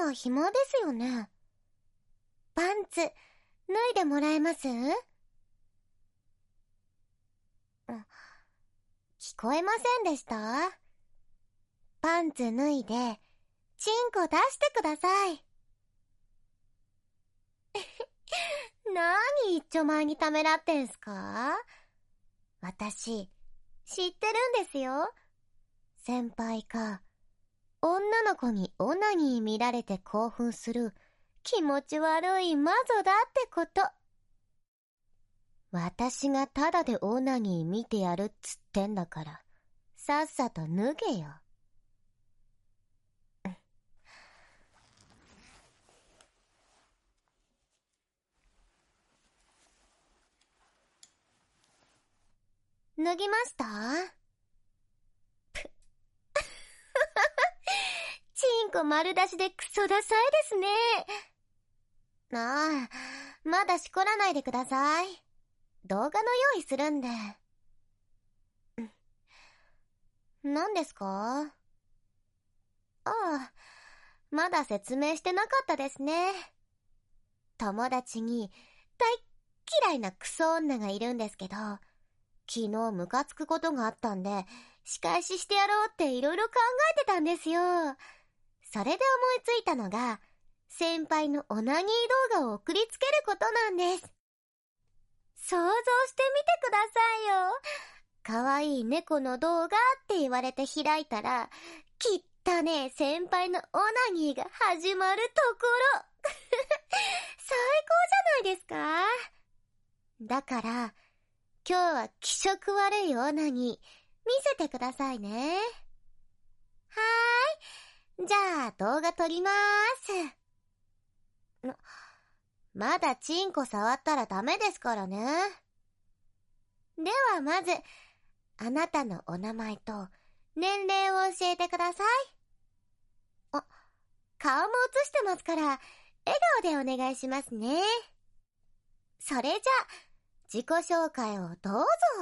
は暇ですよね。パンツ、脱いでもらえます？聞こえませんでした？パンツ脱いで、チンコ出してください。何一丁前にためらってんすか？私、知ってるんですよ。先輩が、女の子にオナニー見られて興奮する気持ち悪い魔女だってこと。私がタダでオナニー見てやるっつってんだから、さっさと脱げよ。脱ぎました？チンコ丸出しでクソダサいですね。ああ、まだしこらないでください。動画の用意するんで。何ですか？ああ、まだ説明してなかったですね。友達に大っ嫌いなクソ女がいるんですけど、昨日ムカつくことがあったんで、仕返ししてやろうっていろいろ考えてたんですよ。それで思いついたのが、先輩のオナニー動画を送りつけることなんです。想像してみてくださいよ。かわいい猫の動画って言われて開いたら、きったねえ先輩のオナニーが始まるところ。最高じゃないですか。だから、今日は気色悪いオナニー、見せてくださいね。はーい。じゃあ、動画撮りまーす。まだチンコ触ったらダメですからね。ではまず、あなたのお名前と年齢を教えてください。顔も映してますから、笑顔でお願いしますね。それじゃ、自己紹介をどうぞ。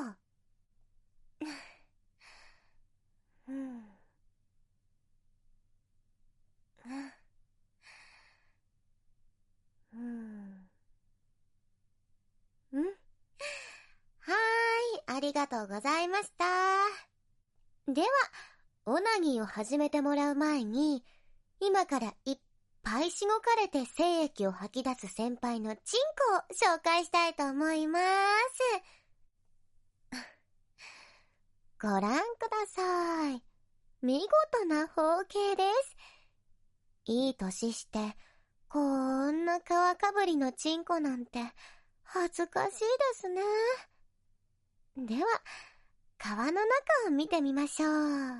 はーい、ありがとうございました。では、オナニーを始めてもらう前に、今からいっぱいしごかれて精液を吐き出す先輩のチンコを紹介したいと思います。ご覧ください。見事な包茎です。いい年して、こんな皮かぶりのチンコなんて恥ずかしいですね。では、皮の中を見てみましょう。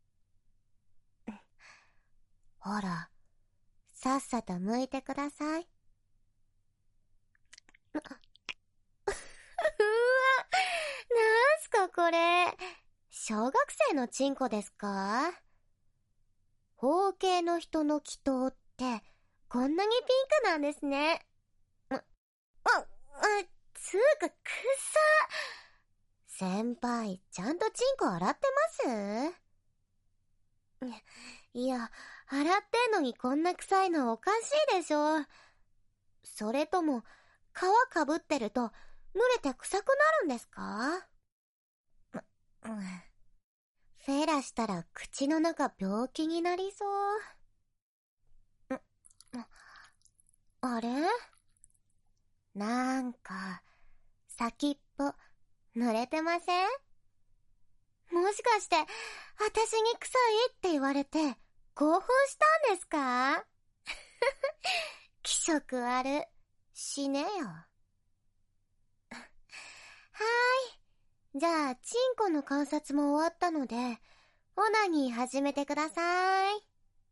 ほら、さっさと剥いてください。うわ、なんすかこれ。小学生のチンコですか？包茎の人の気筒ってこんなにピンクなんですね。つうか先輩、ちゃんとチンコ洗ってます？いや、洗ってんのにこんな臭いのおかしいでしょ。それとも、皮かぶってると、濡れて臭くなるんですか？フェラしたら口の中病気になりそう。あれ？なんか、先っぽ、濡れてません？もしかして、私に臭いって言われて、興奮したんですか？気色悪。死ねよ。はーい。じゃあ、チンコの観察も終わったので、オナニー始めてください。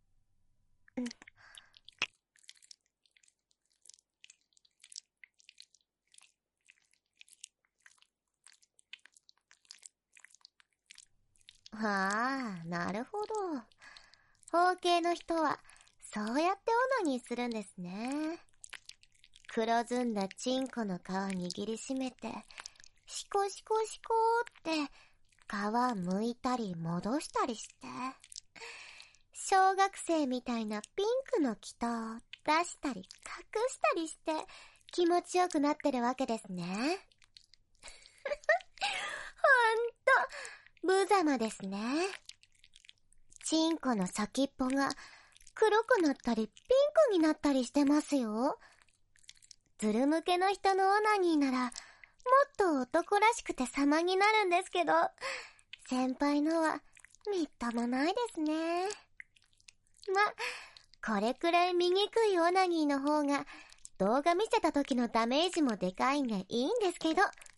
はあ、なるほど。包茎の人は、そうやってオナニーするんですね。黒ずんだチンコの皮握りしめて、シコシコシコって、皮剥いたり戻したりして、 小学生みたいなピンクの祈祷を出したり隠したりして気持ちよくなってるわけですね。ほんと、無様ですね。チンコの先っぽが黒くなったりピンクになったりしてますよ。ズル向けの人のオナニーならもっと男らしくて様になるんですけど、先輩のはみっともないですね。これくらい醜いオナニーの方が動画見せた時のダメージもでかいんでいいんですけど、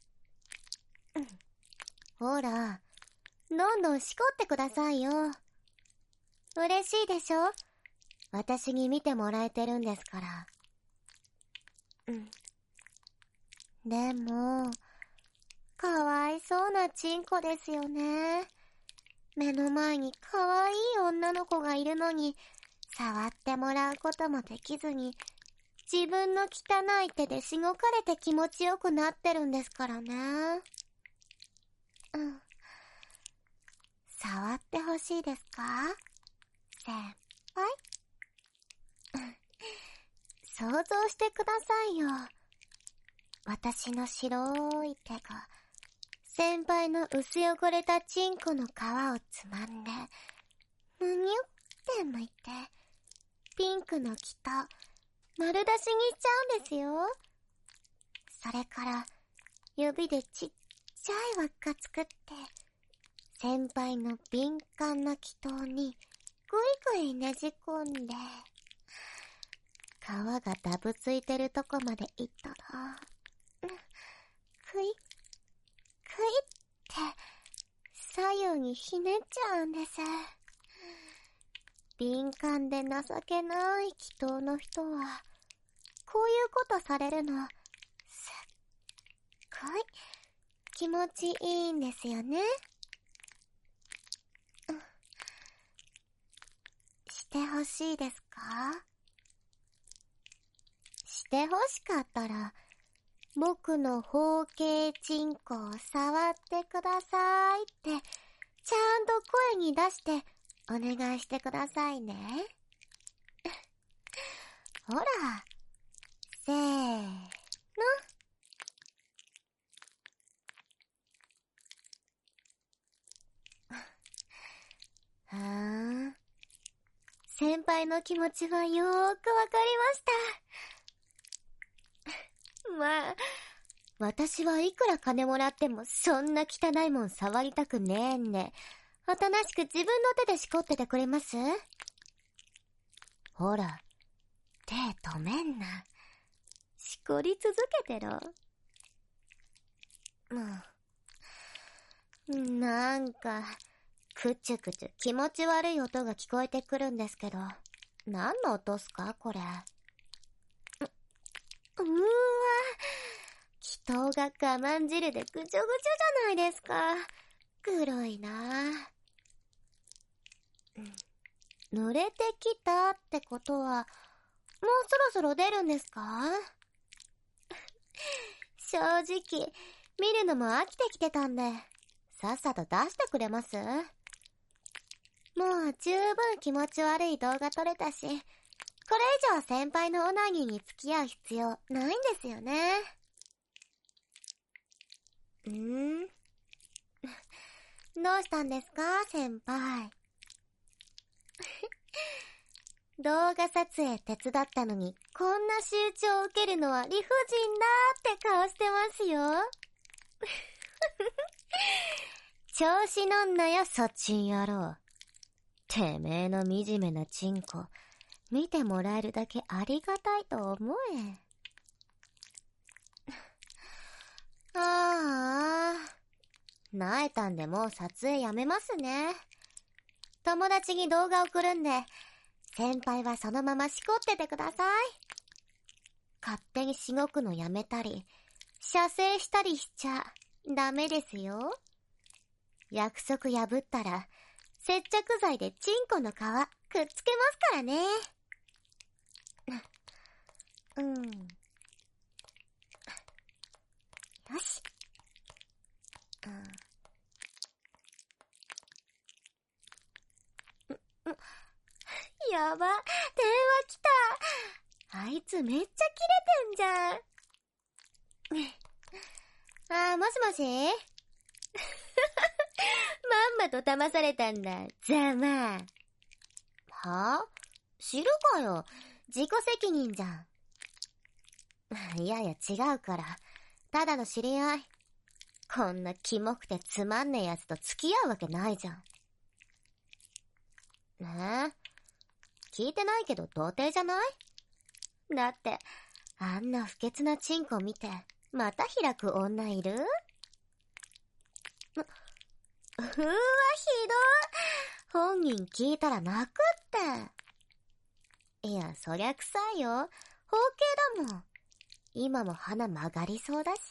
ほら、どんどんしこってくださいよ。嬉しいでしょ？私に見てもらえてるんですから。でも、かわいそうなチンコですよね。目の前にかわいい女の子がいるのに、触ってもらうこともできずに、自分の汚い手でしごかれて気持ちよくなってるんですからね。触ってほしいですか？先輩？想像してくださいよ。私の白い手が、先輩の薄汚れたチンコの皮をつまんで、むにゅって剥いて、ピンクの木と丸出しにしちゃうんですよ。それから、指でちっちゃい輪っか作って、先輩の敏感な気筒にぐいぐいねじ込んで、皮がダブついてるとこまで行ったら、くい、くいって左右にひねっちゃうんです。敏感で情けない気筒の人は、こういうことされるの、すっごい気持ちいいんですよね。してほしいですか？してほしかったら、僕の包茎チンコを触ってくださいって、ちゃんと声に出してお願いしてくださいね。ほら、せーの。先輩の気持ちはよーくわかりました。私はいくら金もらってもそんな汚いもん触りたくねえんで、おとなしく自分の手でしこっててくれます？ほら、手止めんな。しこり続けてろ。なんか、くちゅくちゅ気持ち悪い音が聞こえてくるんですけど、何の音っすかこれ。気筒が我慢汁でぐちょぐちょじゃないですか。黒いな濡れてきたってことは、もうそろそろ出るんですか？正直、見るのも飽きてきてたんで、さっさと出してくれます？もう十分気持ち悪い動画撮れたし、これ以上先輩のオナニーに付き合う必要ないんですよね。どうしたんですか、先輩。動画撮影手伝ったのに、こんな仕打ちを受けるのは理不尽だって顔してますよ。調子乗んなよ、そっちん野郎。てめえの惨めなチンコ、見てもらえるだけありがたいと思え。萎えたんでもう撮影やめますね。友達に動画送るんで、先輩はそのまましこっててください。勝手にしごくのやめたり、射精したりしちゃダメですよ。約束破ったら、接着剤でチンコの皮くっつけますからね。よし。 やば、電話来た。あいつめっちゃキレてんじゃん。もしもしまんまと騙されたんだ、ざま。は？知るかよ。自己責任じゃん。いやいや違うから。ただの知り合い。こんなキモくてつまんねえやつと付き合うわけないじゃん。聞いてないけど童貞じゃない？だって、あんな不潔なチンコ見て、また開く女いる？うわ、ひどい。本人聞いたら泣くって。いや、そりゃ臭いよ。包茎だもん。今も鼻曲がりそうだし。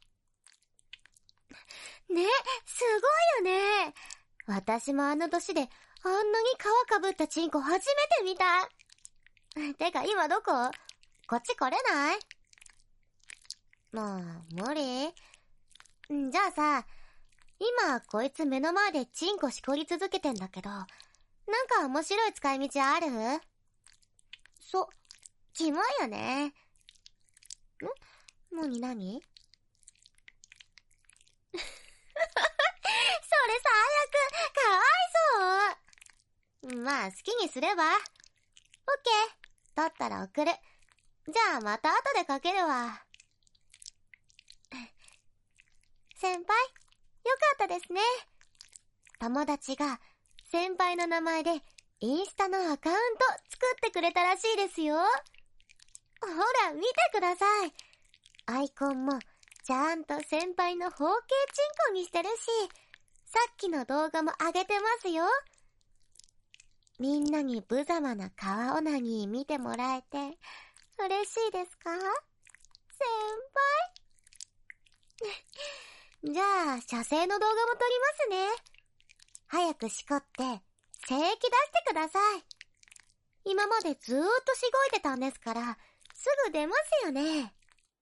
ね、すごいよね。私もあの年であんなに皮かぶったチンコ初めて見た。てか今どこ？こっち来れない？もう、無理？じゃあさ、今こいつ目の前でチンコしこり続けてんだけど、なんか面白い使い道ある？キモいよね。なにそれ最悪、かわいそう。まあ好きにすれば。オッケー、取ったら送る。じゃあまた後でかけるわ。先輩、よかったですね。友達が先輩の名前でインスタのアカウント作ってくれたらしいですよ。ほら見てください。アイコンもちゃんと先輩の包茎チンコにしてるし、さっきの動画も上げてますよ。みんなに無様な川オナニー見てもらえて嬉しいですか？先輩。じゃあ射精の動画も撮りますね。早くしこって精液出してください。今までずーっとしごいてたんですからすぐ出ますよね。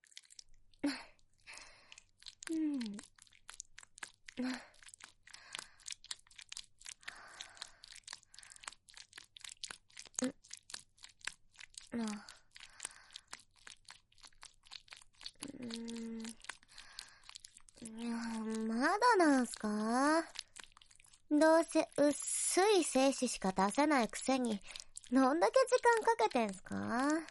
まだなんすか？どうせ薄い精子しか出せないくせにどんだけ時間かけてんすか？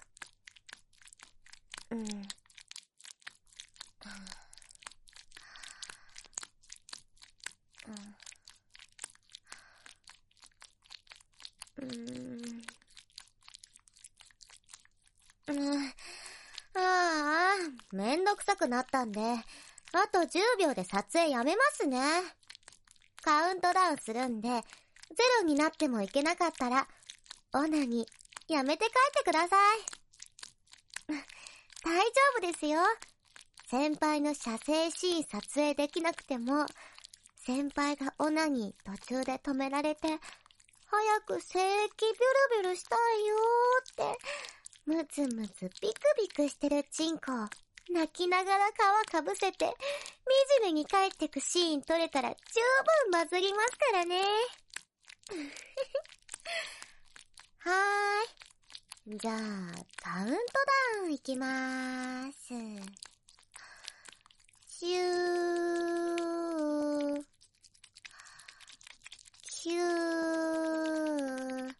めんどくさくなったんで、あと10秒で撮影やめますね。カウントダウンするんで、ゼロになってもいけなかったら、オナにやめて帰ってください。大丈夫ですよ。先輩の射精シーン撮影できなくても、先輩がオナに途中で止められて、早く精液ビュルビュルしたいよーって、ムツムツビクビクしてるチンコを泣きながら皮かぶせて惨めに帰ってくシーン撮れたら十分バズりますからね。はーい。じゃあカウントダウンいきまーす。シューシュー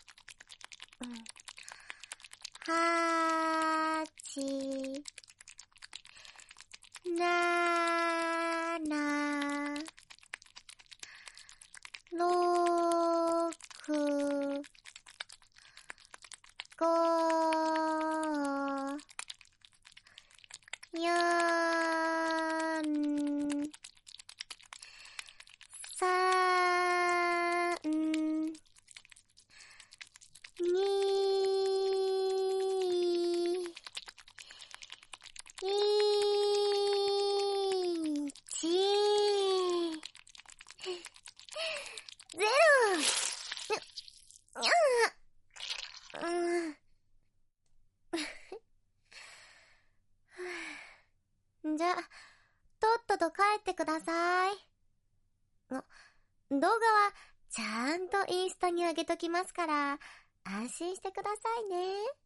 8、7、6、5、4、3、2、ゼロ。じゃ、とっとと帰ってください。動画はちゃんとインスタに上げときますから、 安心してくださいね。